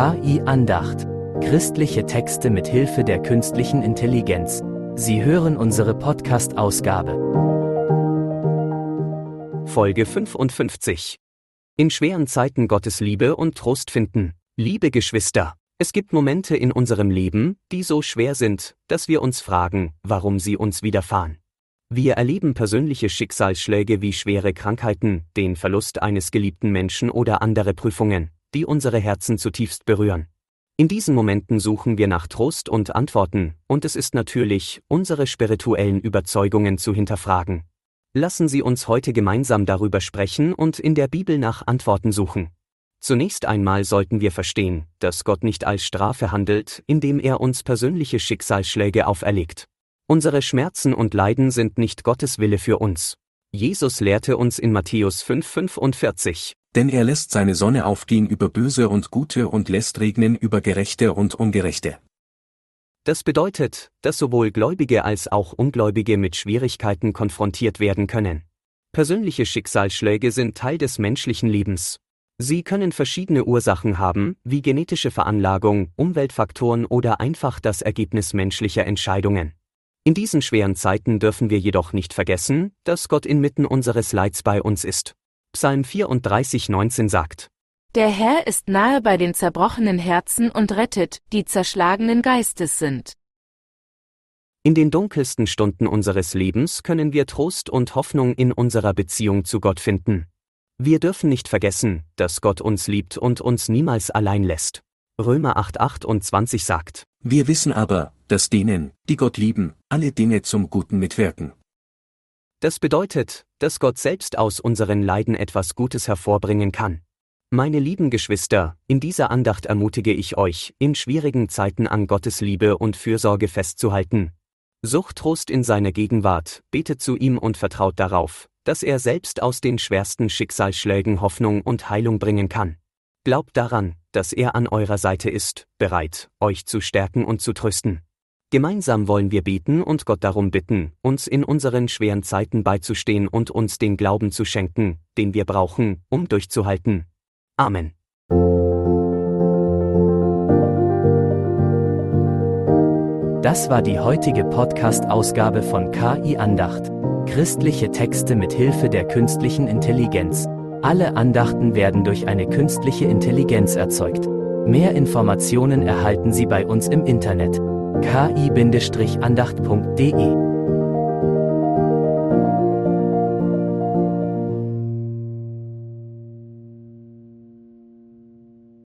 KI Andacht. Christliche Texte mit Hilfe der künstlichen Intelligenz. Sie hören unsere Podcast-Ausgabe. Folge 55. In schweren Zeiten Gottes Liebe und Trost finden. Liebe Geschwister, es gibt Momente in unserem Leben, die so schwer sind, dass wir uns fragen, warum sie uns widerfahren. Wir erleben persönliche Schicksalsschläge wie schwere Krankheiten, den Verlust eines geliebten Menschen oder andere Prüfungen, die unsere Herzen zutiefst berühren. In diesen Momenten suchen wir nach Trost und Antworten, und es ist natürlich, unsere spirituellen Überzeugungen zu hinterfragen. Lassen Sie uns heute gemeinsam darüber sprechen und in der Bibel nach Antworten suchen. Zunächst einmal sollten wir verstehen, dass Gott nicht als Strafe handelt, indem er uns persönliche Schicksalsschläge auferlegt. Unsere Schmerzen und Leiden sind nicht Gottes Wille für uns. Jesus lehrte uns in Matthäus 5,45: Denn er lässt seine Sonne aufgehen über Böse und Gute und lässt regnen über Gerechte und Ungerechte. Das bedeutet, dass sowohl Gläubige als auch Ungläubige mit Schwierigkeiten konfrontiert werden können. Persönliche Schicksalsschläge sind Teil des menschlichen Lebens. Sie können verschiedene Ursachen haben, wie genetische Veranlagung, Umweltfaktoren oder einfach das Ergebnis menschlicher Entscheidungen. In diesen schweren Zeiten dürfen wir jedoch nicht vergessen, dass Gott inmitten unseres Leids bei uns ist. Psalm 34,19 sagt: Der Herr ist nahe bei den zerbrochenen Herzen und rettet, die zerschlagenen Geistes sind. In den dunkelsten Stunden unseres Lebens können wir Trost und Hoffnung in unserer Beziehung zu Gott finden. Wir dürfen nicht vergessen, dass Gott uns liebt und uns niemals allein lässt. Römer 8,28 sagt: Wir wissen aber, dass denen, die Gott lieben, alle Dinge zum Guten mitwirken. Das bedeutet, dass Gott selbst aus unseren Leiden etwas Gutes hervorbringen kann. Meine lieben Geschwister, in dieser Andacht ermutige ich euch, in schwierigen Zeiten an Gottes Liebe und Fürsorge festzuhalten. Sucht Trost in seiner Gegenwart, betet zu ihm und vertraut darauf, dass er selbst aus den schwersten Schicksalsschlägen Hoffnung und Heilung bringen kann. Glaubt daran, dass er an eurer Seite ist, bereit, euch zu stärken und zu trösten. Gemeinsam wollen wir beten und Gott darum bitten, uns in unseren schweren Zeiten beizustehen und uns den Glauben zu schenken, den wir brauchen, um durchzuhalten. Amen. Das war die heutige Podcast-Ausgabe von KI Andacht. Christliche Texte mit Hilfe der künstlichen Intelligenz. Alle Andachten werden durch eine künstliche Intelligenz erzeugt. Mehr Informationen erhalten Sie bei uns im Internet: ki-andacht.de